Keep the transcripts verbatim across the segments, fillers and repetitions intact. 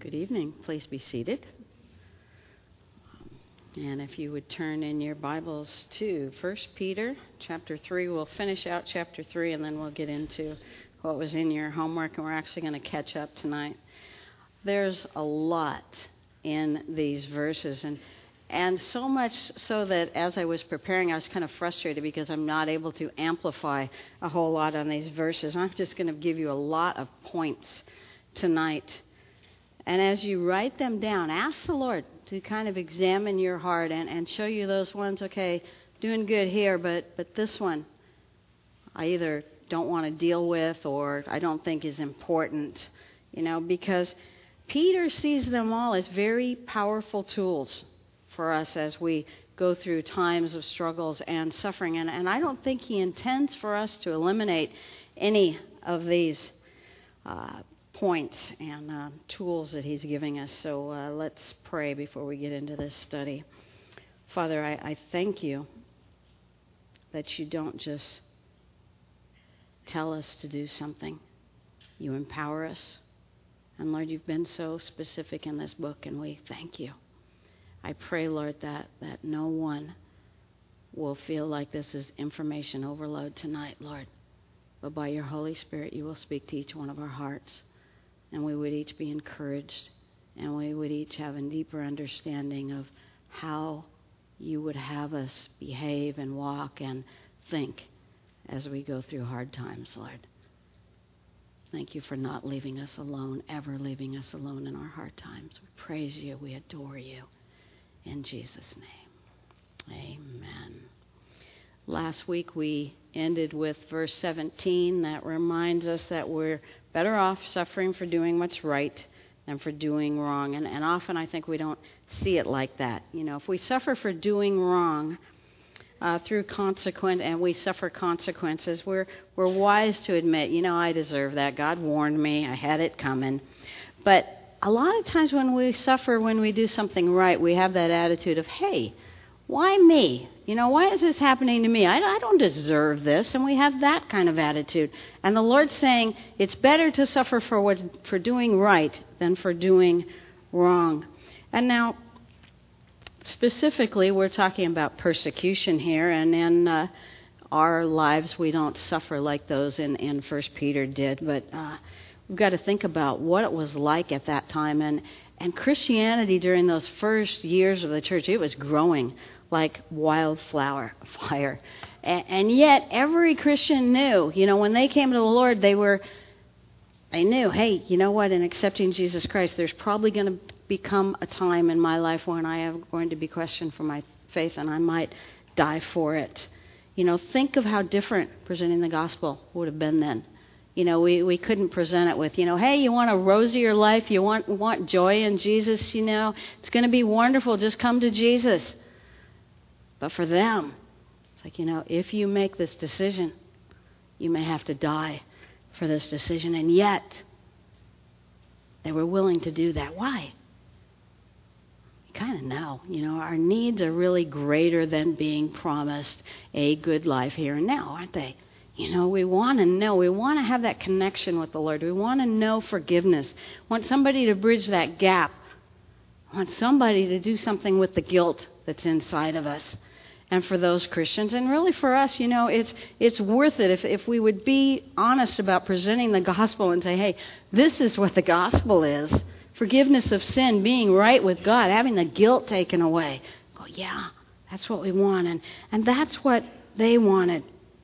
Good evening. Please be seated. And if you would turn in your Bibles to First Peter chapter three, we'll finish out chapter three and then we'll get into what was in your homework, and we're actually going to catch up tonight. There's a lot in these verses, and and so much so that as I was preparing, I was kind of frustrated because I'm not able to amplify a whole lot on these verses. I'm just going to give you a lot of points tonight. And as you write them down, ask the Lord to kind of examine your heart and, and show you those ones, okay, doing good here, but, but this one I either don't want to deal with or I don't think is important, you know, because Peter sees them all as very powerful tools for us as we go through times of struggles and suffering. And, and I don't think he intends for us to eliminate any of these uh points and uh, tools that he's giving us. So uh, let's pray before we get into this study. Father, I, I thank you that you don't just tell us to do something. You empower us. And Lord, you've been so specific in this book, and we thank you. I pray, Lord, that, that no one will feel like this is information overload tonight, Lord. But by your Holy Spirit, you will speak to each one of our hearts. And we would each be encouraged, and we would each have a deeper understanding of how you would have us behave and walk and think as we go through hard times, Lord. Thank you for not leaving us alone, ever leaving us alone in our hard times. We praise you. We adore you. In Jesus' name, amen. Last week we ended with verse seventeen that reminds us that we're better off suffering for doing what's right than for doing wrong. And, and often I think we don't see it like that. You know, if we suffer for doing wrong uh, through consequence, and we suffer consequences, we're we're wise to admit, you know, I deserve that. God warned me. I had it coming. But a lot of times when we suffer, when we do something right, we have that attitude of, hey, why me? You know, why is this happening to me? I, I don't deserve this. And we have that kind of attitude. And the Lord's saying it's better to suffer for what, for doing right than for doing wrong. And now, specifically, we're talking about persecution here. And in uh, our lives, we don't suffer like those in, in First Peter did. But uh, we've got to think about what it was like at that time. And, and Christianity during those first years of the church, it was growing like wildflower fire. And, and yet every Christian knew, you know, when they came to the Lord, they were, they knew, hey, you know what, in accepting Jesus Christ, there's probably going to become a time in my life when I am going to be questioned for my faith and I might die for it. You know, think of how different presenting the gospel would have been then. You know, we, we couldn't present it with, you know, hey, you want a rosier life, you want want joy in Jesus, you know, it's going to be wonderful, just come to Jesus. But for them, it's like, you know, if you make this decision, you may have to die for this decision. And yet, they were willing to do that. Why? You kind of know, you know, our needs are really greater than being promised a good life here and now, aren't they? You know, we want to know. We want to have that connection with the Lord. We want to know forgiveness. Want somebody to bridge that gap. Want somebody to do something with the guilt that's inside of us. And for those Christians, and really for us, you know, it's it's worth it if, if we would be honest about presenting the gospel and say, hey, this is what the gospel is. Forgiveness of sin, being right with God, having the guilt taken away. Go, yeah, that's what we want. And, and that's what they wanted.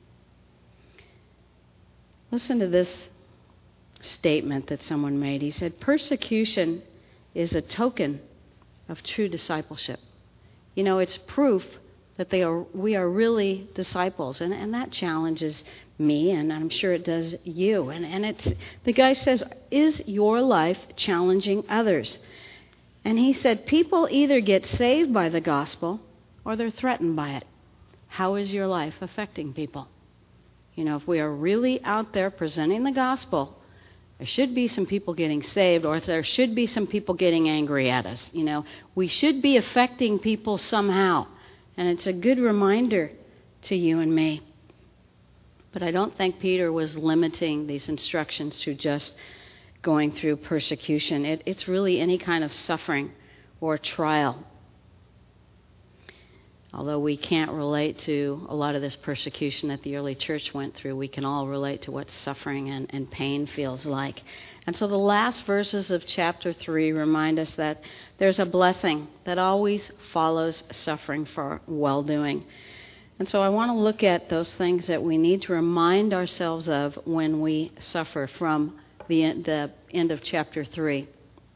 Listen to this statement that someone made. He said, persecution is a token of true discipleship. You know, it's proof that they are we are really disciples. And, and that challenges me, and I'm sure it does you. And, and it's the guy says, is your life challenging others? And he said, people either get saved by the gospel or they're threatened by it. How is your life affecting people? You know, if we are really out there presenting the gospel, there should be some people getting saved, or there should be some people getting angry at us. You know, we should be affecting people somehow. And it's a good reminder to you and me. But I don't think Peter was limiting these instructions to just going through persecution. It, it's really any kind of suffering or trial. Although we can't relate to a lot of this persecution that the early church went through, we can all relate to what suffering and, and pain feels like. And so the last verses of chapter three remind us that there's a blessing that always follows suffering for well-doing. And so I want to look at those things that we need to remind ourselves of when we suffer from the, the end of chapter three.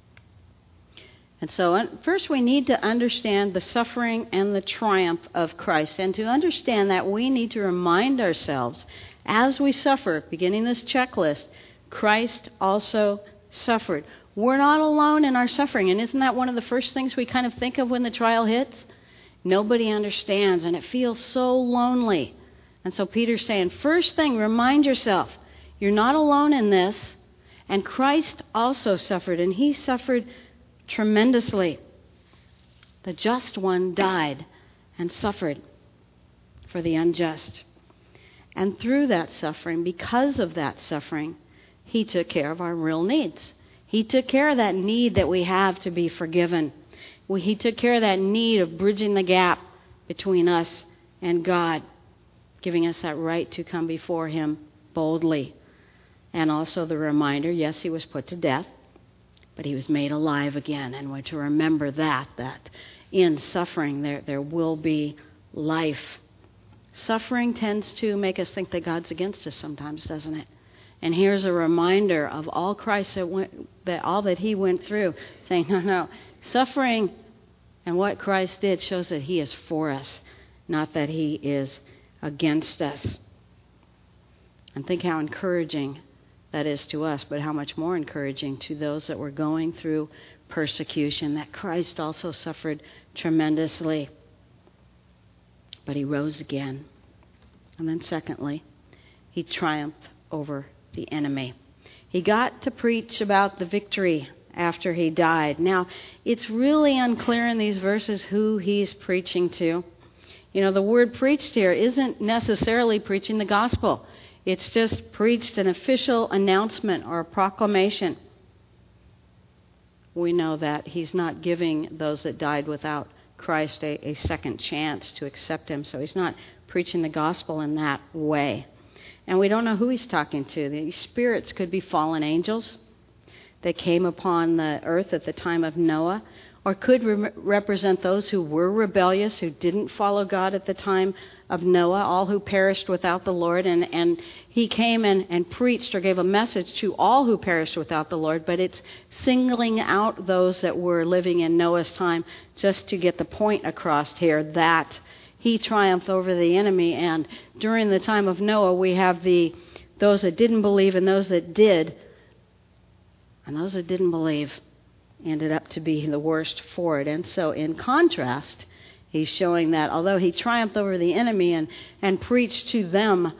And so first we need to understand the suffering and the triumph of Christ. And to understand that, we need to remind ourselves as we suffer, beginning this checklist, Christ also suffered. We're not alone in our suffering. And isn't that one of the first things we kind of think of when the trial hits? Nobody understands, and it feels so lonely. And so Peter's saying, first thing, remind yourself, you're not alone in this. And Christ also suffered, and he suffered tremendously. The just one died and suffered for the unjust. And through that suffering, because of that suffering, he took care of our real needs. He took care of that need that we have to be forgiven. He took care of that need of bridging the gap between us and God, giving us that right to come before him boldly. And also the reminder, yes, he was put to death, but he was made alive again. And we're to remember that, that in suffering there, there will be life. Suffering tends to make us think that God's against us sometimes, doesn't it? And here's a reminder of all Christ that went, that all that he went through, saying, no, no, suffering and what Christ did shows that he is for us, not that he is against us. And think how encouraging that is to us, but how much more encouraging to those that were going through persecution, that Christ also suffered tremendously. But he rose again. And then secondly, he triumphed over the enemy. He got to preach about the victory after he died. Now, it's really unclear in these verses who he's preaching to. You know, the word preached here isn't necessarily preaching the gospel. It's just preached an official announcement or a proclamation. We know that he's not giving those that died without Christ a, a second chance to accept him. So he's not preaching the gospel in that way. And we don't know who he's talking to. These spirits could be fallen angels that came upon the earth at the time of Noah, or could re- represent those who were rebellious, who didn't follow God at the time of Noah, all who perished without the Lord. And, and he came and, and preached or gave a message to all who perished without the Lord, but it's singling out those that were living in Noah's time just to get the point across here that he triumphed over the enemy. And during the time of Noah, we have the those that didn't believe and those that did. And those that didn't believe ended up to be the worst for it. And so in contrast, he's showing that although he triumphed over the enemy and, and preached to them,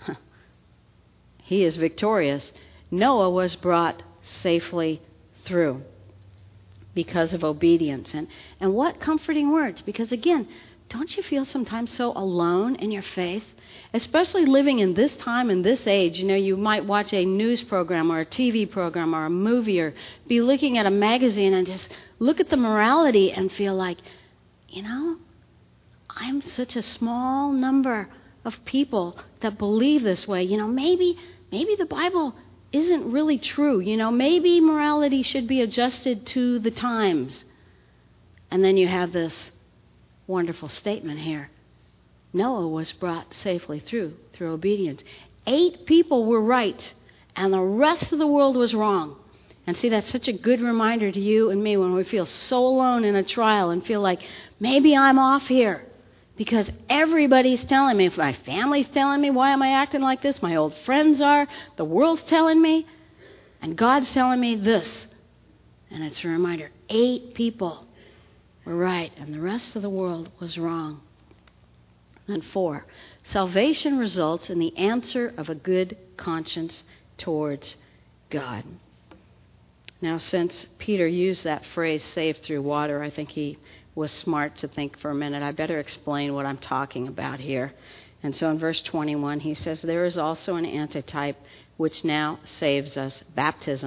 he is victorious. Noah was brought safely through because of obedience. And, and what comforting words. Because again, don't you feel sometimes so alone in your faith? Especially living in this time and this age. You know, you might watch a news program or a T V program or a movie or be looking at a magazine and just look at the morality and feel like, you know, I'm such a small number of people that believe this way. You know, maybe maybe the Bible isn't really true. You know, maybe morality should be adjusted to the times. And then you have this wonderful statement here. Noah was brought safely through, through obedience. Eight people were right, and the rest of the world was wrong. And see, that's such a good reminder to you and me when we feel so alone in a trial and feel like, maybe I'm off here because everybody's telling me. If my family's telling me, why am I acting like this? My old friends are. The world's telling me. And God's telling me this. And it's a reminder, eight people were right, and the rest of the world was wrong. And four, salvation results in the answer of a good conscience towards God. Now, since Peter used that phrase, saved through water, I think he was smart to think for a minute, I better explain what I'm talking about here. And so in verse twenty-one, he says, there is also an antitype which now saves us, baptism,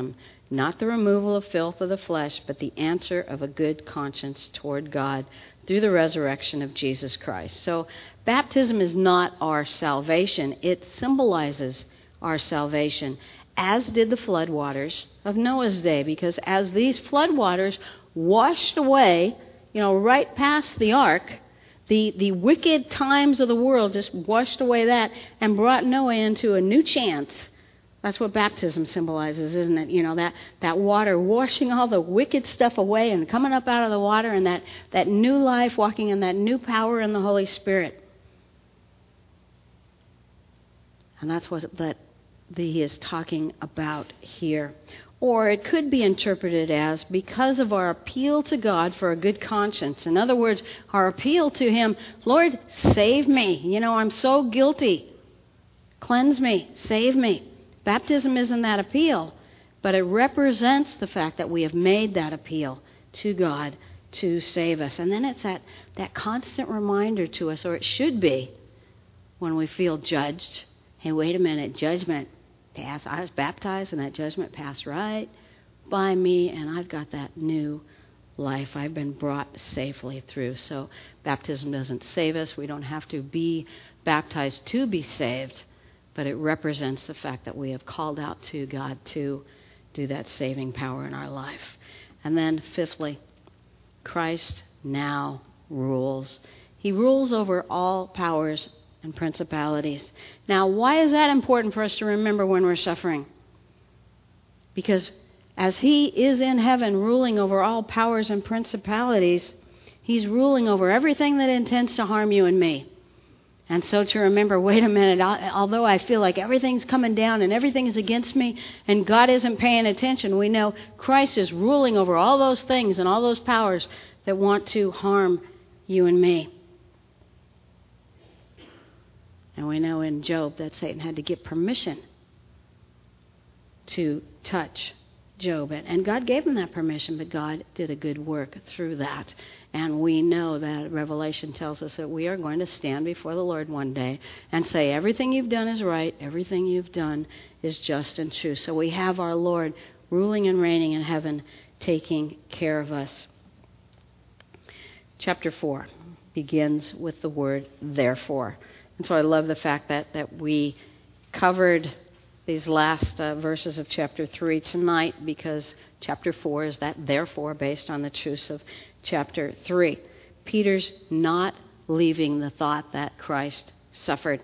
not the removal of filth of the flesh, but the answer of a good conscience toward God through the resurrection of Jesus Christ. So baptism is not our salvation. It symbolizes our salvation, as did the flood waters of Noah's day, because as these flood waters washed away, you know, right past the ark, the, the wicked times of the world just washed away that and brought Noah into a new chance. That's what baptism symbolizes, isn't it? You know, that, that water washing all the wicked stuff away and coming up out of the water, and that, that new life, walking in that new power in the Holy Spirit. And that's what that the, he is talking about here. Or it could be interpreted as because of our appeal to God for a good conscience. In other words, our appeal to him, Lord, save me. You know, I'm so guilty. Cleanse me. Save me. Baptism isn't that appeal, but it represents the fact that we have made that appeal to God to save us. And then it's that, that constant reminder to us, or it should be, when we feel judged. Hey, wait a minute, judgment passed. I was baptized and that judgment passed right by me, and I've got that new life. I've been brought safely through. So baptism doesn't save us. We don't have to be baptized to be saved, but it represents the fact that we have called out to God to do that saving power in our life. And then fifthly, Christ now rules. He rules over all powers and principalities. Now, why is that important for us to remember when we're suffering? Because as he is in heaven ruling over all powers and principalities, he's ruling over everything that intends to harm you and me. And so to remember, wait a minute, although I feel like everything's coming down and everything is against me and God isn't paying attention, we know Christ is ruling over all those things and all those powers that want to harm you and me. And we know in Job that Satan had to get permission to touch Job. And God gave him that permission, but God did a good work through that. And we know that Revelation tells us that we are going to stand before the Lord one day and say, everything you've done is right, everything you've done is just and true. So we have our Lord ruling and reigning in heaven, taking care of us. Chapter four begins with the word therefore. And so I love the fact that, that we covered these last uh, verses of chapter three tonight, because chapter four is that therefore based on the truths of chapter three. Peter's not leaving the thought that Christ suffered.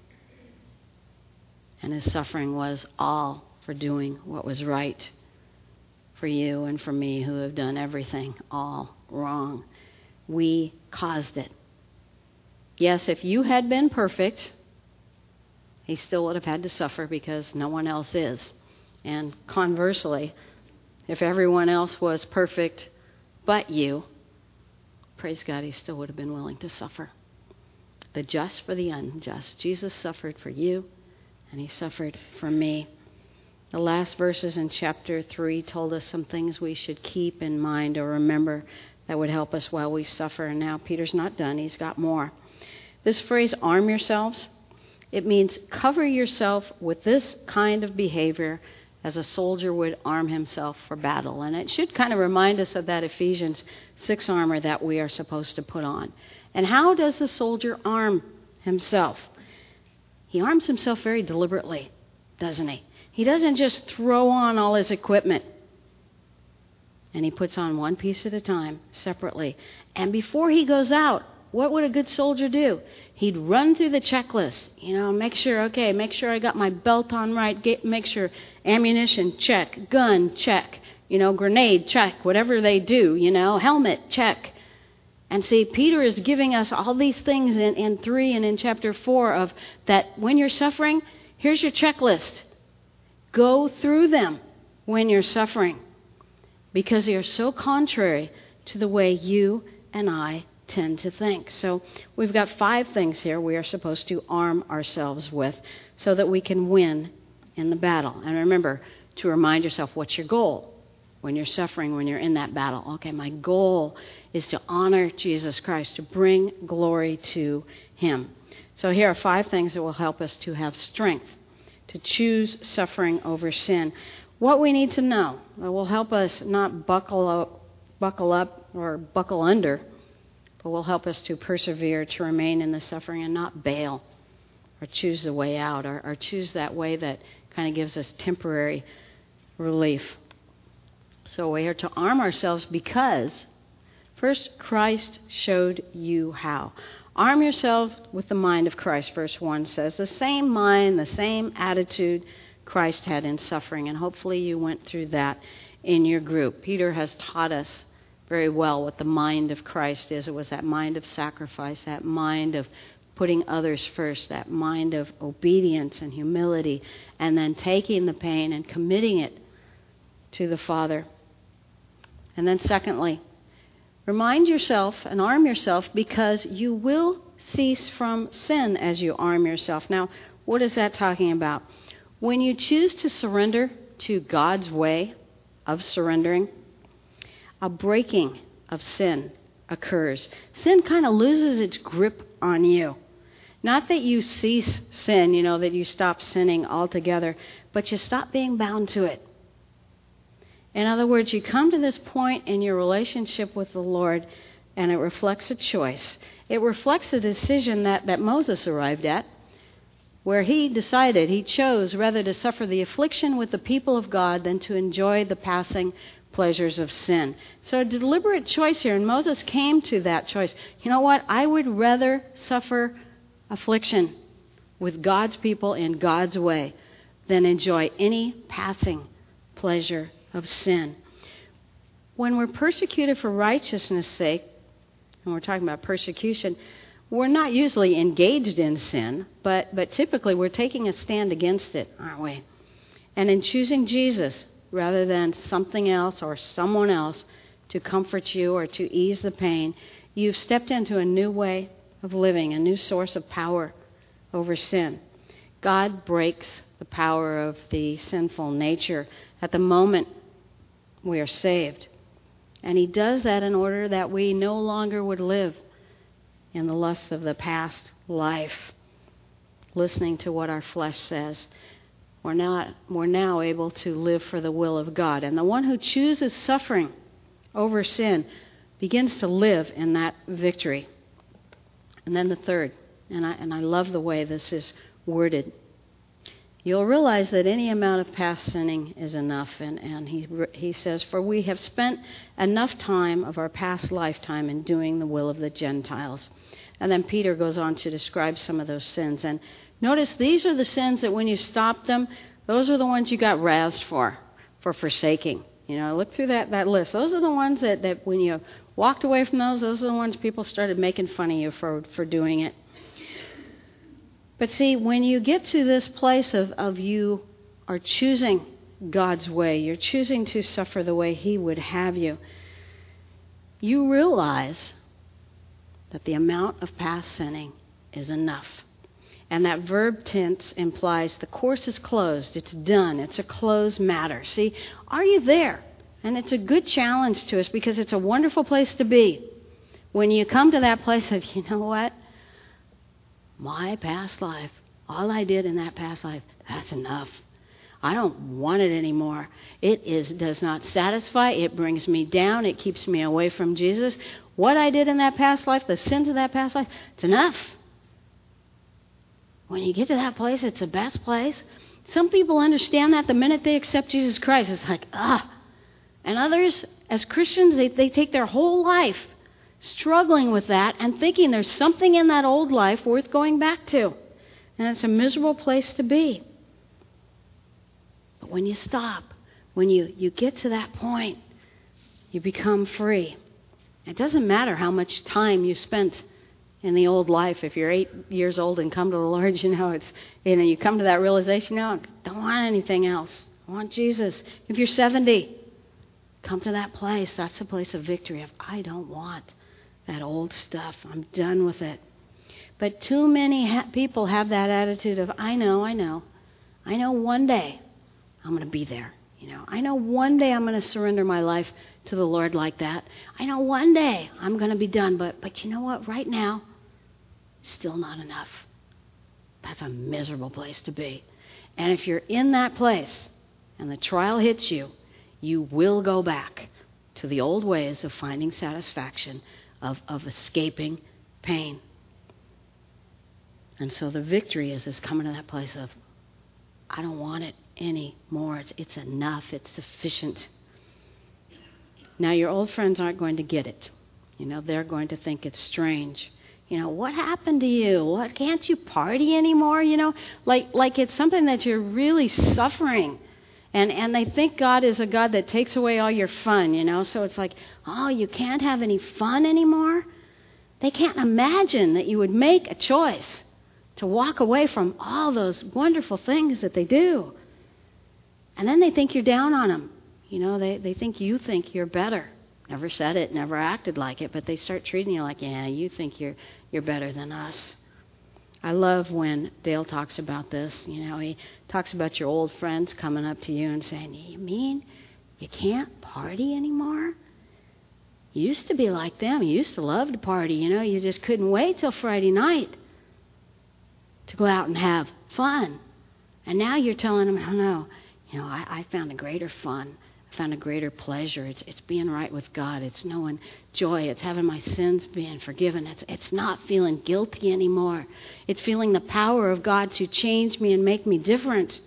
And his suffering was all for doing what was right for you and for me, who have done everything all wrong. We caused it. Yes, if you had been perfect, he still would have had to suffer because no one else is. And conversely, if everyone else was perfect but you, praise God, he still would have been willing to suffer. The just for the unjust. Jesus suffered for you, and he suffered for me. The last verses in chapter three told us some things we should keep in mind or remember that would help us while we suffer. And now Peter's not done. He's got more. This phrase, arm yourselves, it means cover yourself with this kind of behavior as a soldier would arm himself for battle. And it should kind of remind us of that Ephesians six armor that we are supposed to put on. And how does the soldier arm himself? He arms himself very deliberately, doesn't he? He doesn't just throw on all his equipment. And he puts on one piece at a time, separately. And before he goes out, what would a good soldier do? He'd run through the checklist, you know, make sure, okay, make sure I got my belt on right, get, make sure ammunition, check, gun, check, you know, grenade, check, whatever they do, you know, helmet, check. And see, Peter is giving us all these things in, in three and in chapter four of that when you're suffering, here's your checklist. Go through them when you're suffering, because they are so contrary to the way you and I tend to think. So we've got five things here we are supposed to arm ourselves with so that we can win in the battle. And remember to remind yourself, what's your goal when you're suffering, when you're in that battle? Okay, my goal is to honor Jesus Christ, to bring glory to him. So here are five things that will help us to have strength, to choose suffering over sin. what we need to know that will help us not buckle up, buckle up or buckle under, but will help us to persevere, to remain in the suffering and not bail or choose the way out or, or choose that way that kind of gives us temporary relief. So we are to arm ourselves because, first, Christ showed you how. Arm yourself with the mind of Christ, verse one says. The same mind, the same attitude Christ had in suffering. And hopefully you went through that in your group. Peter has taught us very well what the mind of Christ is. It was that mind of sacrifice, that mind of putting others first, that mind of obedience and humility, and then taking the pain and committing it to the Father. And then secondly, remind yourself and arm yourself because you will cease from sin as you arm yourself. Now, what is that talking about? When you choose to surrender to God's way of surrendering, a breaking of sin occurs. Sin kind of loses its grip on you. Not that you cease sin, you know, that you stop sinning altogether, but you stop being bound to it. In other words, you come to this point in your relationship with the Lord, and it reflects a choice. It reflects a decision that, that Moses arrived at, where he decided, he chose rather to suffer the affliction with the people of God than to enjoy the passing pleasures of sin. So a deliberate choice here, and Moses came to that choice. You know what? I would rather suffer affliction with God's people in God's way than enjoy any passing pleasure of sin. When we're persecuted for righteousness' sake, and we're talking about persecution, we're not usually engaged in sin, but, but typically we're taking a stand against it, aren't we? And in choosing Jesus rather than something else or someone else to comfort you or to ease the pain, you've stepped into a new way of living, a new source of power over sin. God breaks the power of the sinful nature at the moment we are saved. And he does that in order that we no longer would live in the lusts of the past life, listening to what our flesh says. We're not, we're now able to live for the will of God. And the one who chooses suffering over sin begins to live in that victory. And then the third, and I, and I love the way this is worded. You'll realize that any amount of past sinning is enough. And, and he, he says, for we have spent enough time of our past lifetime in doing the will of the Gentiles. And then Peter goes on to describe some of those sins. And notice these are the sins that when you stop them, those are the ones you got razzed for, for forsaking. You know, look through that, that list. Those are the ones that, that when you walked away from those, those are the ones people started making fun of you for, for doing it. But see, when you get to this place of, of you are choosing God's way, you're choosing to suffer the way he would have you, you realize that the amount of past sinning is enough. And that verb tense implies the course is closed, it's done, it's a closed matter. See, are you there? And it's a good challenge to us because it's a wonderful place to be. When you come to that place of, you know what? My past life, all I did in that past life, that's enough. I don't want it anymore. It is does not satisfy. It brings me down. It keeps me away from Jesus. What I did in that past life, the sins of that past life, it's enough. When you get to that place, it's the best place. Some people understand that the minute they accept Jesus Christ. It's like, ah. And others, as Christians, they, they take their whole life struggling with that and thinking there's something in that old life worth going back to. And it's a miserable place to be. But when you stop, when you, you get to that point, you become free. It doesn't matter how much time you spent in the old life. If you're eight years old and come to the Lord, you know, it's, you know, you come to that realization, no, I don't want anything else. I want Jesus. If you're seventy, come to that place. That's a place of victory of, I don't want that old stuff. I'm done with it. But too many ha- people have that attitude of, I know, I know. I know one day I'm going to be there. You know, I know one day I'm going to surrender my life to the Lord like that. I know one day I'm going to be done. But, but you know what? Right now, still not enough. That's a miserable place to be. And if you're in that place, and the trial hits you, you will go back to the old ways of finding satisfaction, of, of escaping pain. And so the victory is, is coming to that place of, I don't want it anymore. It's, it's enough. It's sufficient. Now, your old friends aren't going to get it. You know, they're going to think it's strange. You know, what happened to you? What, can't you party anymore? You know, like like it's something that you're really suffering. And and they think God is a God that takes away all your fun, you know. So it's like, oh, you can't have any fun anymore? They can't imagine that you would make a choice to walk away from all those wonderful things that they do. And then they think you're down on them. You know, they, they think you think you're better. Never said it, never acted like it, but they start treating you like, yeah, you think you're you're better than us. I love when Dale talks about this. You know, he talks about your old friends coming up to you and saying, you mean you can't party anymore? You used to be like them. You used to love to party, you know. You just couldn't wait till Friday night to go out and have fun. And now you're telling them, oh, no, you know, I, I found a greater fun. I found a greater pleasure. It's it's being right with God. It's knowing joy. It's having my sins being forgiven. It's it's not feeling guilty anymore. It's feeling the power of God to change me and make me different.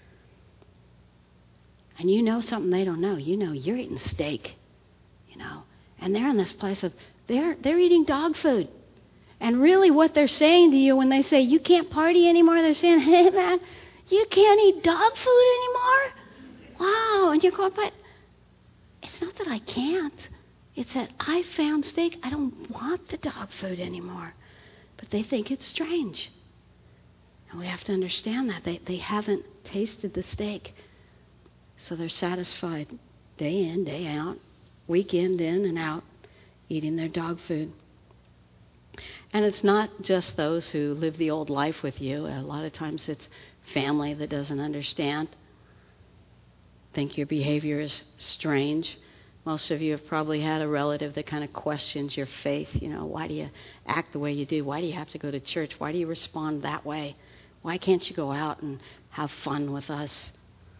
And you know something they don't know. You know you're eating steak, you know. And they're in this place of, they're they're eating dog food. And really what they're saying to you when they say, you can't party anymore, they're saying, hey, man, you can't eat dog food anymore? Wow. And you're going, but it's not that I can't. It's that I found steak. I don't want the dog food anymore. But they think it's strange. And we have to understand that. They, they haven't tasted the steak. So they're satisfied day in, day out, weekend in and out, eating their dog food. And it's not just those who live the old life with you. A lot of times it's family that doesn't understand, think your behavior is strange. Most of you have probably had a relative that kind of questions your faith. You know, why do you act the way you do? Why do you have to go to church? Why do you respond that way? Why can't you go out and have fun with us?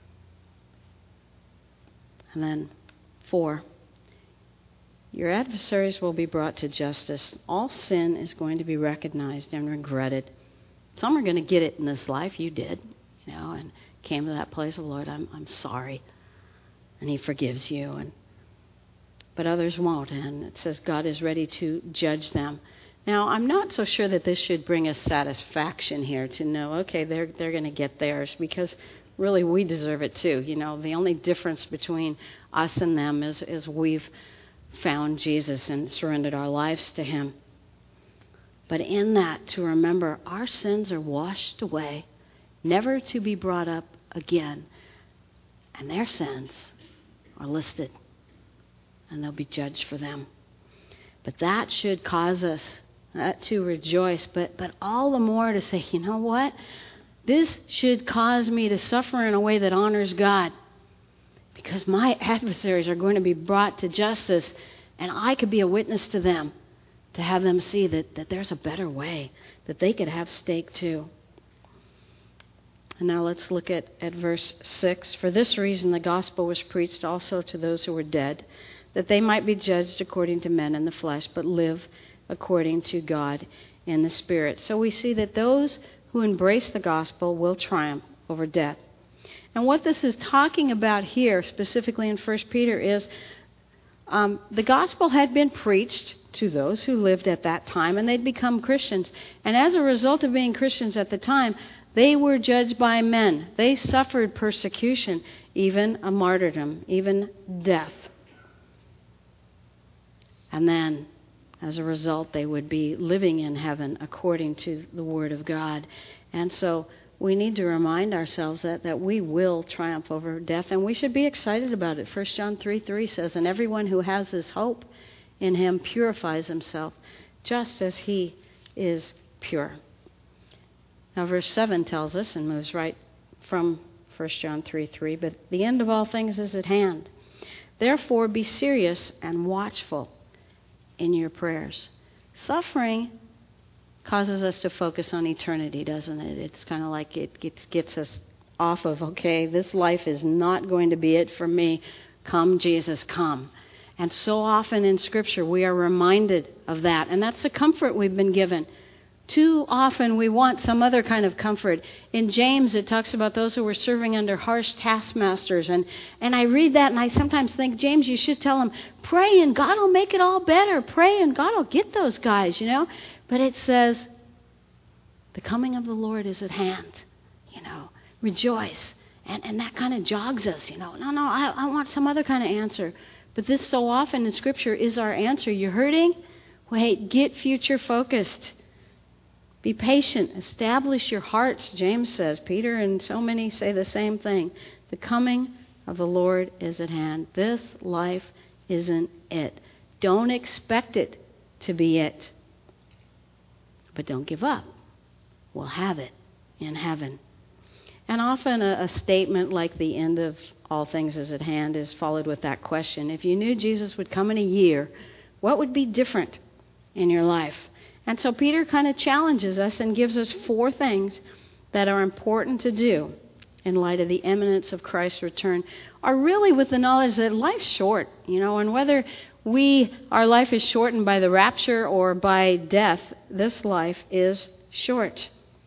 And then four, your adversaries will be brought to justice. All sin is going to be recognized and regretted. Some are going to get it in this life. You did, you know, and came to that place of, Lord, I'm I'm sorry. And he forgives you. And but others won't. And it says God is ready to judge them. Now, I'm not so sure that this should bring us satisfaction here to know, okay, they're they're going to get theirs, because really we deserve it too. You know, the only difference between us and them is, is we've found Jesus and surrendered our lives to him. But in that, to remember our sins are washed away, never to be brought up again. And their sins are listed, and they'll be judged for them. But that should cause us uh, to rejoice, but, but all the more to say, you know what? This should cause me to suffer in a way that honors God, because my adversaries are going to be brought to justice, and I could be a witness to them, to have them see that, that there's a better way, that they could have steak too. And now let's look at, at verse six. For this reason the gospel was preached also to those who were dead, that they might be judged according to men in the flesh, but live according to God in the Spirit. So we see that those who embrace the gospel will triumph over death. And what this is talking about here, specifically in First Peter, is um, the gospel had been preached to those who lived at that time, and they'd become Christians. And as a result of being Christians at the time, they were judged by men. They suffered persecution, even a martyrdom, even death. And then, as a result, they would be living in heaven according to the Word of God. And so we need to remind ourselves that, that we will triumph over death, and we should be excited about it. First John three three says, and everyone who has this hope in him purifies himself, just as he is pure. Now verse seven tells us, and moves right from First John three three, but the end of all things is at hand. Therefore be serious and watchful in your prayers. Suffering causes us to focus on eternity, doesn't it? It's kind of like it gets, gets us off of, okay, this life is not going to be it for me. Come, Jesus, come. And so often in Scripture we are reminded of that. And that's the comfort we've been given. Too often we want some other kind of comfort. In James it talks about those who were serving under harsh taskmasters. And, and I read that and I sometimes think, James, you should tell them, pray and God will make it all better. Pray and God will get those guys, you know. But it says, the coming of the Lord is at hand, you know. Rejoice. And, and that kind of jogs us, you know. No, no, I, I want some other kind of answer. But this so often in Scripture is our answer. You're hurting? Wait, get future focused. Be patient. Establish your hearts, James says. Peter and so many say the same thing. The coming of the Lord is at hand. This life isn't it. Don't expect it to be it. But don't give up. We'll have it in heaven. And often a, a statement like the end of all things is at hand is followed with that question. If you knew Jesus would come in a year, what would be different in your life? And so Peter kind of challenges us and gives us four things that are important to do in light of the imminence of Christ's return, are really with the knowledge that life's short, you know, and whether we, our life is shortened by the rapture or by death, this life is short.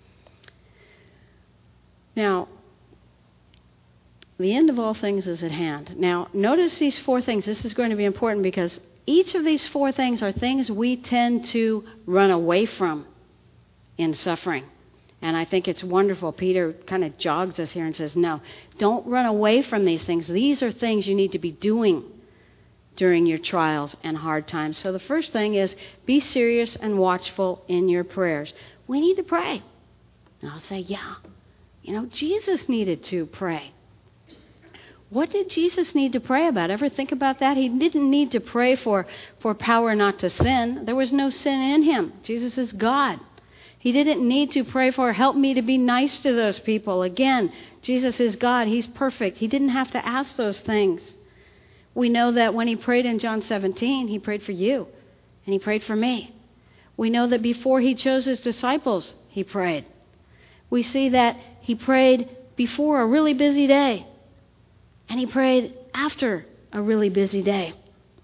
Now, the end of all things is at hand. Now, notice these four things. This is going to be important because each of these four things are things we tend to run away from in suffering. And I think it's wonderful. Peter kind of jogs us here and says, no, don't run away from these things. These are things you need to be doing during your trials and hard times. So the first thing is be serious and watchful in your prayers. We need to pray. And I'll say, yeah, you know, Jesus needed to pray. What did Jesus need to pray about? Ever think about that? He didn't need to pray for, for power not to sin. There was no sin in him. Jesus is God. He didn't need to pray for, help me to be nice to those people. Again, Jesus is God. He's perfect. He didn't have to ask those things. We know that when he prayed in John seventeen, he prayed for you, and he prayed for me. We know that before he chose his disciples, he prayed. We see that he prayed before a really busy day. And he prayed after a really busy day.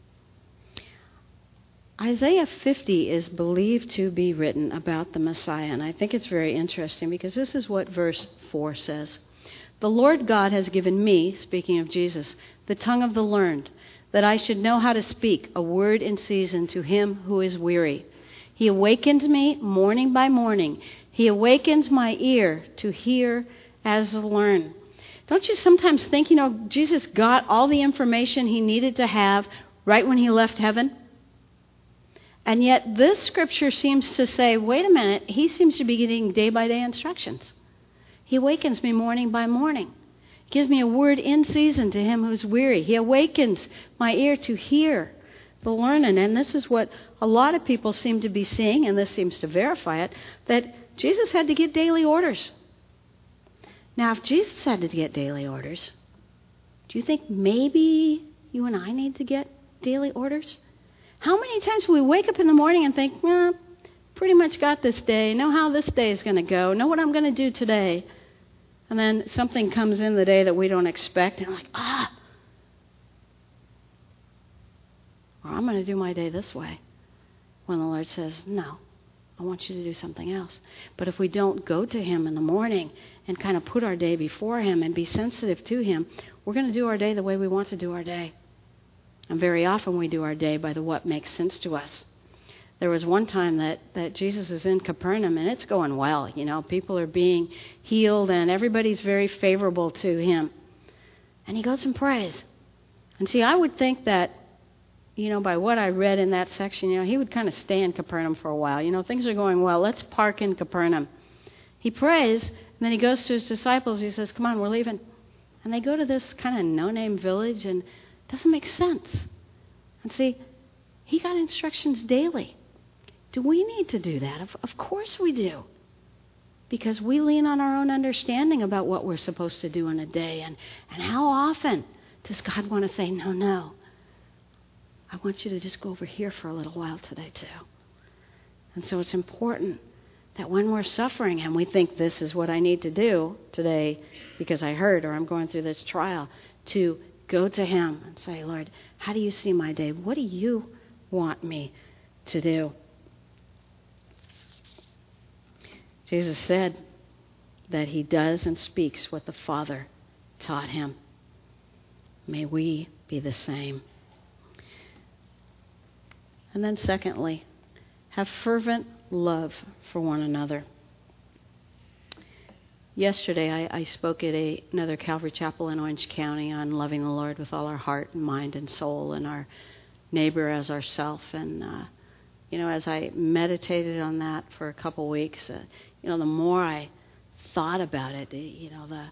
Isaiah fifty is believed to be written about the Messiah. And I think it's very interesting because this is what verse four says. The Lord God has given me, speaking of Jesus, the tongue of the learned, that I should know how to speak a word in season to him who is weary. He awakens me morning by morning. He awakens my ear to hear as to learn. Don't you sometimes think, you know, Jesus got all the information he needed to have right when he left heaven? And yet this scripture seems to say, wait a minute, he seems to be getting day-by-day instructions. He awakens me morning by morning. Gives me a word in season to him who's weary. He awakens my ear to hear the learning. And this is what a lot of people seem to be seeing, and this seems to verify it, that Jesus had to get daily orders. Now, if Jesus had to get daily orders, do you think maybe you and I need to get daily orders? How many times do we wake up in the morning and think, well, pretty much got this day, know how this day is going to go, know what I'm going to do today. And then something comes in the day that we don't expect, and I'm like, ah, or I'm going to do my day this way. When the Lord says, no, I want you to do something else. But if we don't go to him in the morning and kind of put our day before him and be sensitive to him, we're going to do our day the way we want to do our day. And very often we do our day by the what makes sense to us. There was one time that, that Jesus is in Capernaum, and it's going well. You know, people are being healed, and everybody's very favorable to him. And he goes and prays. And see, I would think that, you know, by what I read in that section, you know, he would kind of stay in Capernaum for a while. You know, things are going well. Let's park in Capernaum. He prays, and then he goes to his disciples. He says, come on, we're leaving. And they go to this kind of no-name village, and it doesn't make sense. And see, he got instructions daily. Do we need to do that? Of, of course we do. Because we lean on our own understanding about what we're supposed to do in a day. And, and how often does God want to say, no, no, I want you to just go over here for a little while today too. And so it's important That when we're suffering and we think this is what I need to do today because I hurt or I'm going through this trial, to go to him and say, Lord, how do you see my day? What do you want me to do? Jesus said that he does and speaks what the Father taught him. May we be the same. And then secondly, have fervent love for one another. Yesterday, I, I spoke at a, another Calvary Chapel in Orange County on loving the Lord with all our heart and mind and soul, and our neighbor as ourself. And, uh, you know, as I meditated on that for a couple weeks, uh, you know, the more I thought about it, you know, the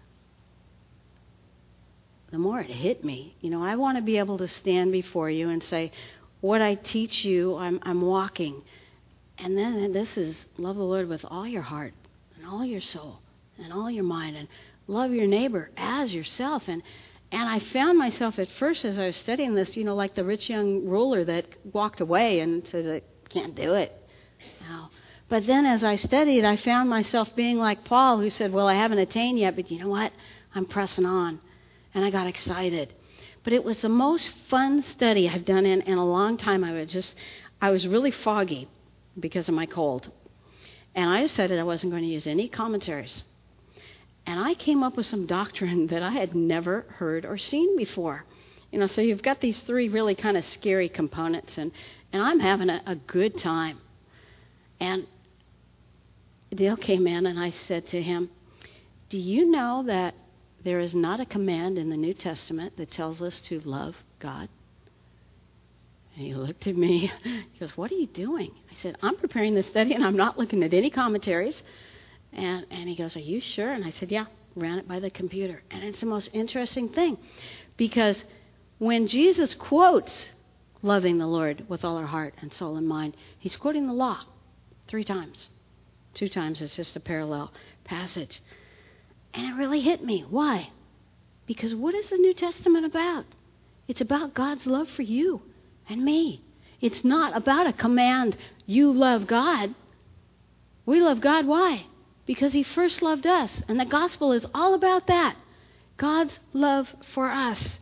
the more it hit me. You know, I want to be able to stand before you and say, what I teach you, I'm, I'm walking. And then this is love the Lord with all your heart and all your soul and all your mind, and love your neighbor as yourself. And and I found myself at first as I was studying this, you know, like the rich young ruler that walked away and said, I can't do it. Now, but then as I studied, I found myself being like Paul, who said, well, I haven't attained yet, but you know what? I'm pressing on. And I got excited. But it was the most fun study I've done in, in a long time. I was just, I was really foggy because of my cold. And I decided I wasn't going to use any commentaries. And I came up with some doctrine that I had never heard or seen before. You know, so you've got these three really kind of scary components, and, and I'm having a, a good time. And Dale came in, and I said to him, do you know that there is not a command in the New Testament that tells us to love God? And he looked at me. He goes, what are you doing? I said, I'm preparing this study, and I'm not looking at any commentaries. And, and he goes, are you sure? And I said, yeah, ran it by the computer. And it's the most interesting thing, because when Jesus quotes loving the Lord with all our heart and soul and mind, he's quoting the law three times. Two times it's just a parallel passage. And it really hit me. Why? Because what is the New Testament about? It's about God's love for you and me. It's not about a command, you love God. We love God. Why? Because he first loved us. And the gospel is all about that. God's love for us.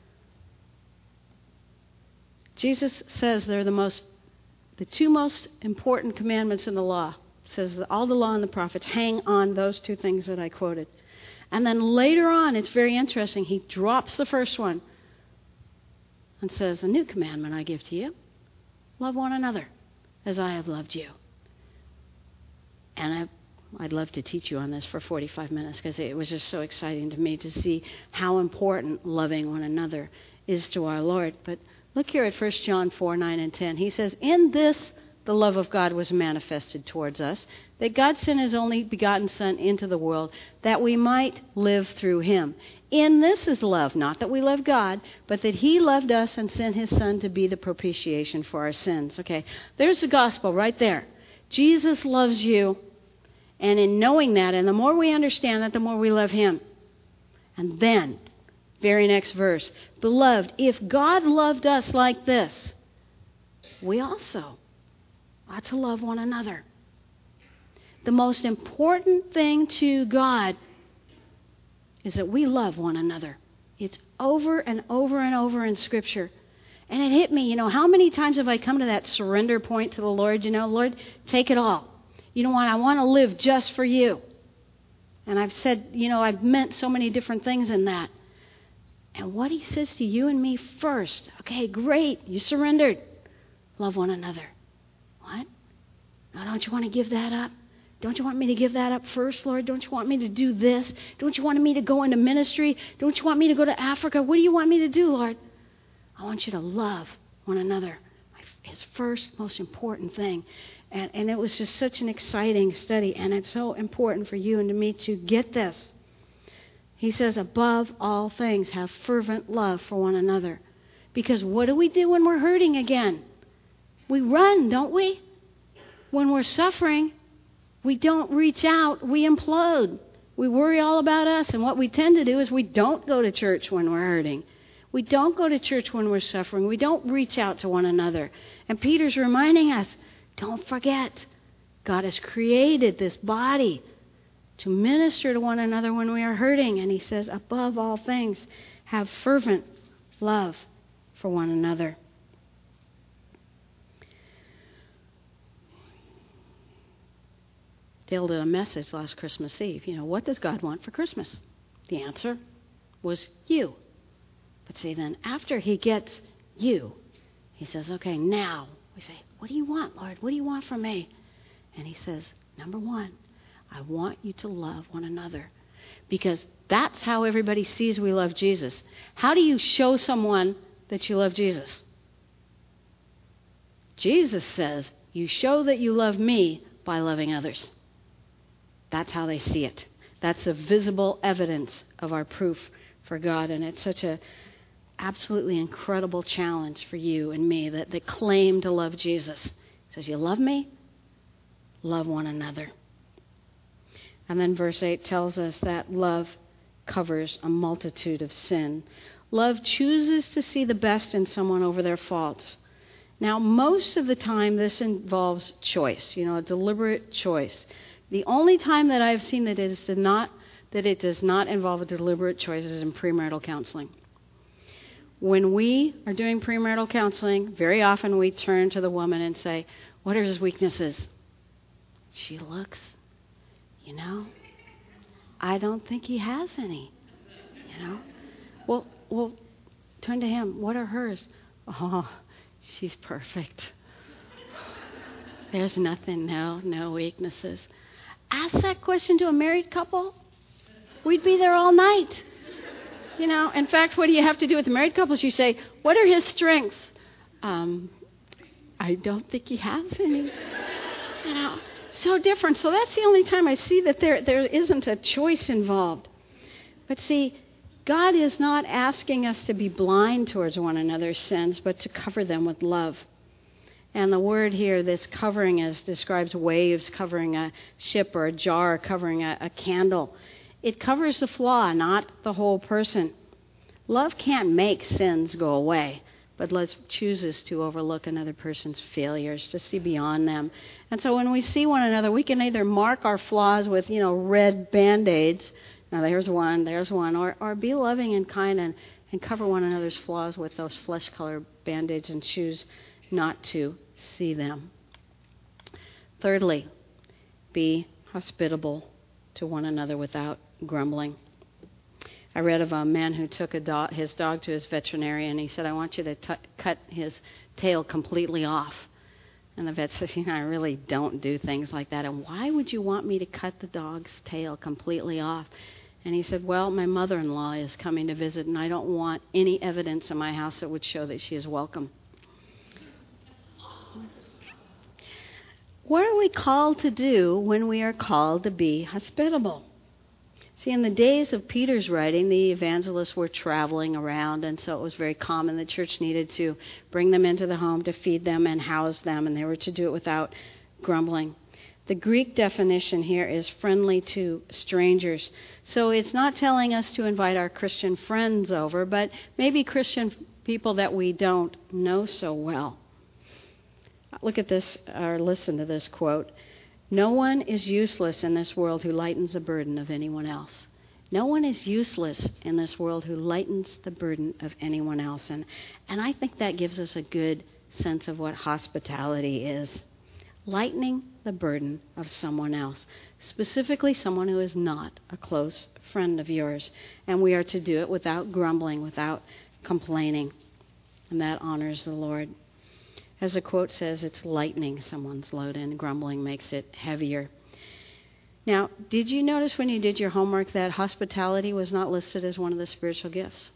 Jesus says they're the most, the two most important commandments in the law. It says that all the law and the prophets hang on those two things that I quoted. And then later on, it's very interesting, he drops the first one and says, the new commandment I give to you, love one another as I have loved you. And I I'd love to teach you on this for forty-five minutes, because it was just so exciting to me to see how important loving one another is to our Lord. But look here at First John four, nine, and ten. He says, in this the love of God was manifested towards us, that God sent his only begotten Son into the world, that we might live through him. In this is love, not that we love God, but that he loved us and sent his Son to be the propitiation for our sins. Okay, there's the gospel right there. Jesus loves you. And in knowing that, and the more we understand that, the more we love him. And then, very next verse, beloved, if God loved us like this, we also ought to love one another. The most important thing to God is that we love one another. It's over and over and over in Scripture. And it hit me, you know, how many times have I come to that surrender point to the Lord? You know, Lord, take it all. You know what? I want to live just for you. And I've said, you know, I've meant so many different things in that. And what he says to you and me first, okay, great, you surrendered. Love one another. What? Now, don't you want to give that up? Don't you want me to give that up first, Lord? Don't you want me to do this? Don't you want me to go into ministry? Don't you want me to go to Africa? What do you want me to do, Lord? I want you to love one another. His first, most important thing. And, and it was just such an exciting study, and it's so important for you and to me to get this. He says, above all things, have fervent love for one another. Because what do we do when we're hurting again? We run, don't we? When we're suffering, we don't reach out, we implode. We worry all about us, and what we tend to do is we don't go to church when we're hurting. We don't go to church when we're suffering. We don't reach out to one another. And Peter's reminding us, don't forget, God has created this body to minister to one another when we are hurting. And he says, above all things, have fervent love for one another. Dale did a message last Christmas Eve. You know, what does God want for Christmas? The answer was you. But see, then after he gets you, he says, okay, now. We say, what do you want, Lord? What do you want from me? And he says, number one, I want you to love one another. Because that's how everybody sees we love Jesus. How do you show someone that you love Jesus? Jesus says, you show that you love me by loving others. That's how they see it. That's the visible evidence of our proof for God. And it's such a absolutely incredible challenge for you and me that, that claim to love Jesus. He says, you love me? Love one another. And then verse eight tells us that love covers a multitude of sin. Love chooses to see the best in someone over their faults. Now, most of the time this involves choice, you know, a deliberate choice. The only time that I've seen that it is not that it does not involve a deliberate choice is in premarital counseling. When we are doing premarital counseling, very often we turn to the woman and say, what are his weaknesses? She looks, you know, I don't think he has any, you know. Well, well, turn to him. What are hers? Oh, she's perfect. There's nothing, no, no weaknesses. Ask that question to a married couple. We'd be there all night. You know, in fact, what do you have to do with the married couples? You say, what are his strengths? Um, I don't think he has any. You know, so different. So that's the only time I see that there there isn't a choice involved. But see, God is not asking us to be blind towards one another's sins, but to cover them with love. And the word here that's covering is describes waves covering a ship or a jar covering a, a candle. It covers the flaw, not the whole person. Love can't make sins go away, but love chooses to overlook another person's failures, to see beyond them. And so when we see one another, we can either mark our flaws with, you know, red Band-Aids. Now there's one, there's one. Or, or be loving and kind and, and cover one another's flaws with those flesh-colored Band-Aids and choose not to see them. Thirdly, be hospitable to one another without grumbling. I read of a man who took a dog, his dog to his veterinarian. He said, I want you to t- cut his tail completely off. And the vet says, you know, I really don't do things like that. And why would you want me to cut the dog's tail completely off? And he said, well, my mother-in-law is coming to visit, and I don't want any evidence in my house that would show that she is welcome. What are we called to do when we are called to be hospitable? See, in the days of Peter's writing, the evangelists were traveling around, and so it was very common. The church needed to bring them into the home to feed them and house them, and they were to do it without grumbling. The Greek definition here is friendly to strangers. So it's not telling us to invite our Christian friends over, but maybe Christian people that we don't know so well. Look at this, or listen to this quote. No one is useless in this world who lightens the burden of anyone else. No one is useless in this world who lightens the burden of anyone else. And, and I think that gives us a good sense of what hospitality is. Lightening the burden of someone else, specifically someone who is not a close friend of yours. And we are to do it without grumbling, without complaining. And that honors the Lord. As the quote says, it's lightening someone's load, and grumbling makes it heavier. Now, did you notice when you did your homework that hospitality was not listed as one of the spiritual gifts?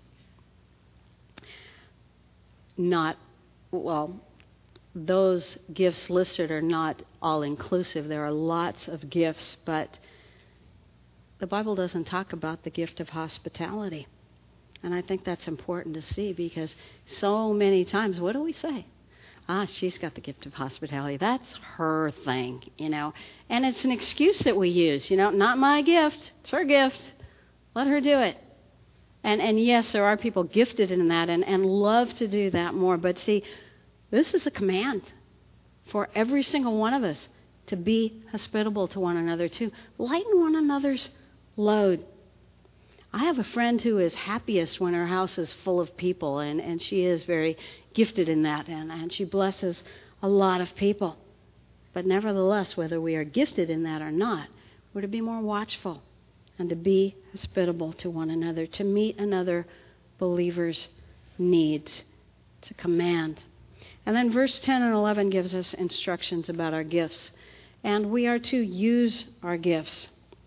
Not, well, those gifts listed are not all-inclusive. There are lots of gifts, but the Bible doesn't talk about the gift of hospitality. And I think that's important to see, because so many times, what do we say? Ah, she's got the gift of hospitality. That's her thing, you know. And it's an excuse that we use, you know. Not my gift. It's her gift. Let her do it. And and yes, there are people gifted in that and, and love to do that more. But see, this is a command for every single one of us to be hospitable to one another, to lighten one another's load. I have a friend who is happiest when her house is full of people, and, and she is very gifted in that, and, and she blesses a lot of people. But nevertheless, whether we are gifted in that or not, we're to be more watchful and to be hospitable to one another, to meet another believer's needs, to command. And then verse ten and eleven gives us instructions about our gifts, and we are to use our gifts.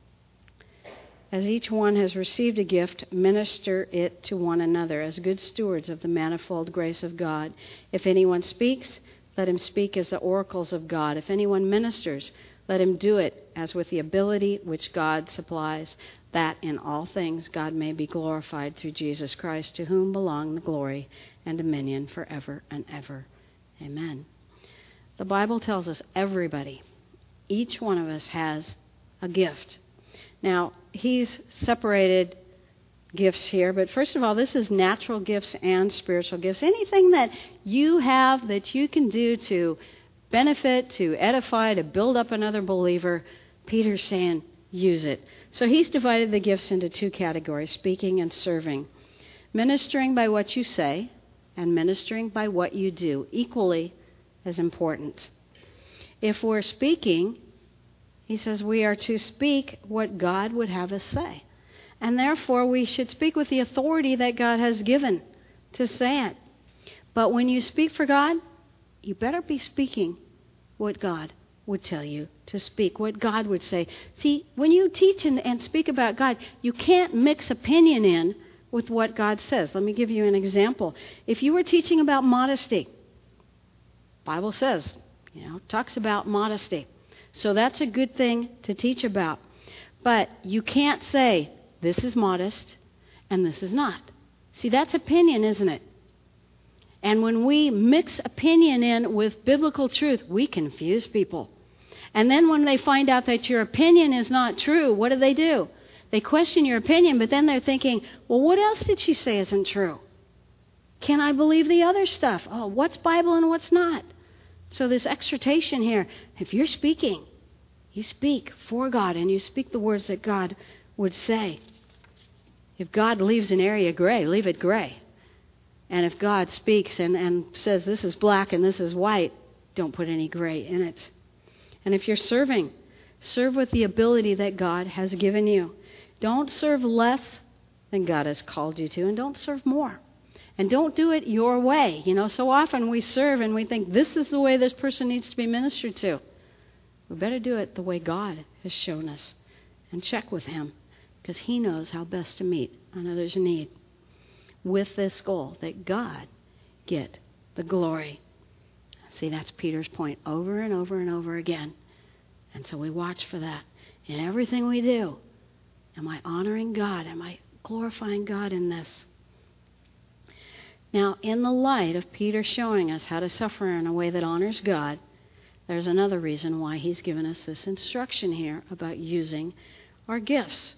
As each one has received a gift, minister it to one another as good stewards of the manifold grace of God. If anyone speaks, let him speak as the oracles of God. If anyone ministers, let him do it as with the ability which God supplies, that in all things God may be glorified through Jesus Christ, to whom belong the glory and dominion forever and ever. Amen. The Bible tells us everybody, each one of us has a gift. Now, he's separated gifts here, but first of all, this is natural gifts and spiritual gifts. Anything that you have that you can do to benefit, to edify, to build up another believer, Peter's saying, use it. So he's divided the gifts into two categories, speaking and serving. Ministering by what you say and ministering by what you do, equally as important. If we're speaking, he says we are to speak what God would have us say. And therefore, we should speak with the authority that God has given to say it. But when you speak for God, you better be speaking what God would tell you to speak, what God would say. See, when you teach and, and speak about God, you can't mix opinion in with what God says. Let me give you an example. If you were teaching about modesty, Bible says, you know, talks about modesty. So that's a good thing to teach about. But you can't say, this is modest and this is not. See, that's opinion, isn't it? And when we mix opinion in with biblical truth, we confuse people. And then when they find out that your opinion is not true, what do they do? They question your opinion, but then they're thinking, well, what else did she say isn't true? Can I believe the other stuff? Oh, what's Bible and what's not? So this exhortation here, if you're speaking, you speak for God and you speak the words that God would say. If God leaves an area gray, leave it gray. And if God speaks and, and says this is black and this is white, don't put any gray in it. And if you're serving, serve with the ability that God has given you. Don't serve less than God has called you to, and don't serve more. And don't do it your way. You know, so often we serve and we think this is the way this person needs to be ministered to. We better do it the way God has shown us and check with Him, because He knows how best to meet another's need with this goal that God get the glory. See, that's Peter's point over and over and over again. And so we watch for that. In everything we do, am I honoring God? Am I glorifying God in this? Now, in the light of Peter showing us how to suffer in a way that honors God, there's another reason why he's given us this instruction here about using our gifts.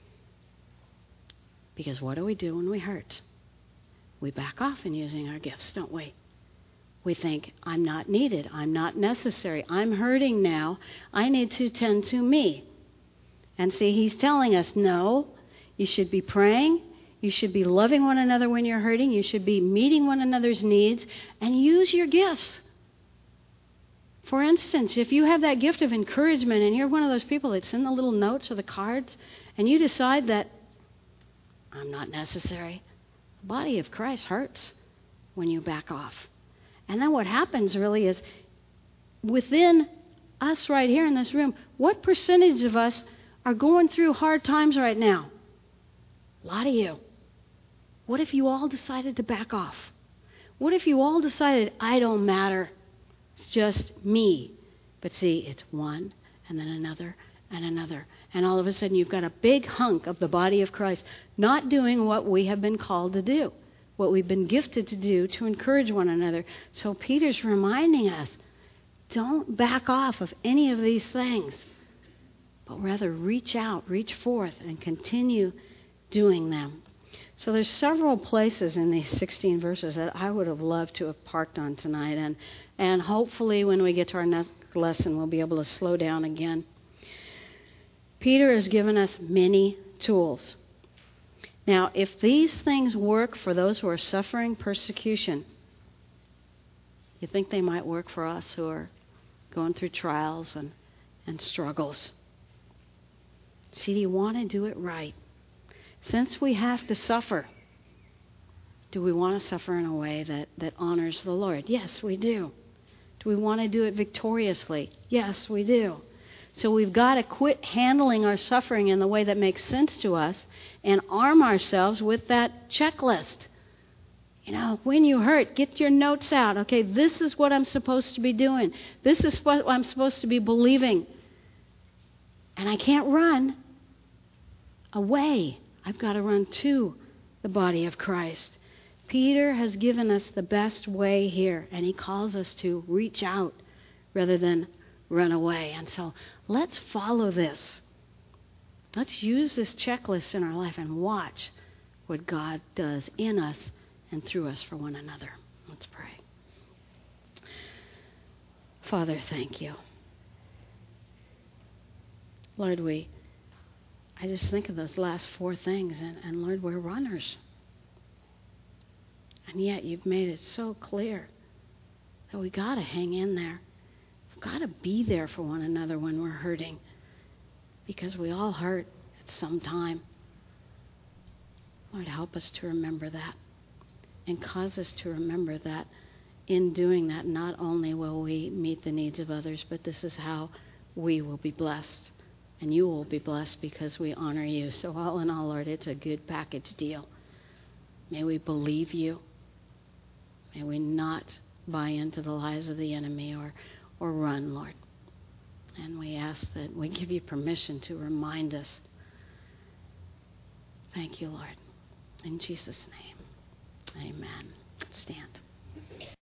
Because what do we do when we hurt? We back off in using our gifts, don't we? We think, I'm not needed, I'm not necessary, I'm hurting now, I need to tend to me. And see, he's telling us, no, you should be praying, you should be loving one another when you're hurting, you should be meeting one another's needs, and use your gifts. For instance, if you have that gift of encouragement and you're one of those people that send the little notes or the cards, and you decide that I'm not necessary, the body of Christ hurts when you back off. And then what happens really is, within us right here in this room, what percentage of us are going through hard times right now? A lot of you. What if you all decided to back off? What if you all decided, I don't matter, it's just me? But see, it's one and then another and another. And all of a sudden you've got a big hunk of the body of Christ not doing what we have been called to do, what we've been gifted to do to encourage one another. So Peter's reminding us, don't back off of any of these things, but rather reach out, reach forth, and continue doing them. So there's several places in these sixteen verses that I would have loved to have parked on tonight. And, and hopefully when we get to our next lesson, we'll be able to slow down again. Peter has given us many tools. Now, if these things work for those who are suffering persecution, you think they might work for us who are going through trials and, and struggles. See, do you want to do it right? Since we have to suffer, do we want to suffer in a way that, that honors the Lord? Yes, we do. Do we want to do it victoriously? Yes, we do. So we've got to quit handling our suffering in the way that makes sense to us and arm ourselves with that checklist. You know, when you hurt, get your notes out. Okay, this is what I'm supposed to be doing. This is what I'm supposed to be believing. And I can't run away. I've got to run to the body of Christ. Peter has given us the best way here, and he calls us to reach out rather than run away. And so let's follow this. Let's use this checklist in our life and watch what God does in us and through us for one another. Let's pray. Father, thank you. Lord, we, I just think of those last four things, and, and Lord, we're runners. And yet you've made it so clear that we got to hang in there. We've got to be there for one another when we're hurting, because we all hurt at some time. Lord, help us to remember that, and cause us to remember that in doing that, not only will we meet the needs of others, but this is how we will be blessed. And you will be blessed because we honor you. So all in all, Lord, it's a good package deal. May we believe you. May we not buy into the lies of the enemy or, or run, Lord. And we ask that we give you permission to remind us. Thank you, Lord. In Jesus' name, amen. Stand.